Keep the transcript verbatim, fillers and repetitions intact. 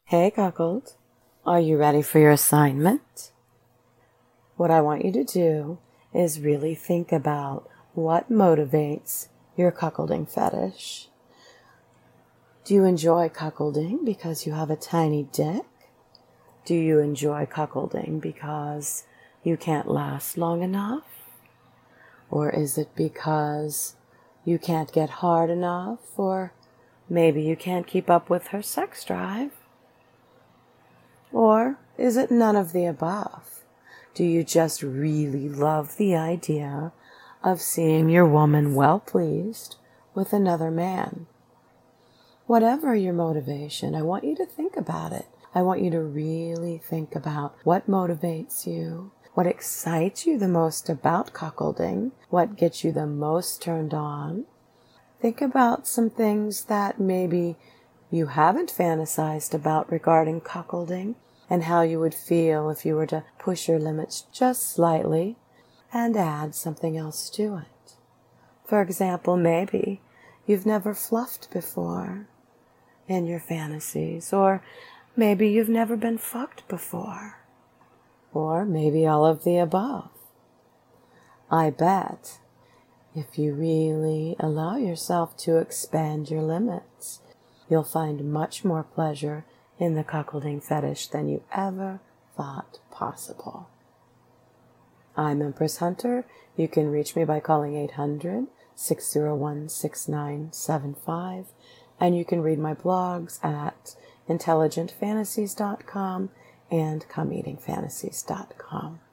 Hey, cuckold. Are you ready for your assignment? What I want you to do is really think about what motivates your cuckolding fetish. Do you enjoy cuckolding because you have a tiny dick? Do you enjoy cuckolding because you can't last long enough? Or is it because you can't get hard enough? Or maybe you can't keep up with her sex drive? Or is it none of the above? Do you just really love the idea of seeing your woman well pleased with another man? Whatever your motivation, I want you to think about it. I want you to really think about what motivates you, what excites you the most about cuckolding, what gets you the most turned on. Think about some things that maybe you haven't fantasized about regarding cuckolding and how you would feel if you were to push your limits just slightly and add something else to it. For example, maybe you've never fluffed before in your fantasies, or maybe you've never been fucked before, or maybe all of the above. I bet if you really allow yourself to expand your limits, you'll find much more pleasure in the cuckolding fetish than you ever thought possible. I'm Empress Hunter. You can reach me by calling eight hundred, six oh one, six nine seven five, and you can read my blogs at intelligent fantasies dot com and come eating fantasies dot com.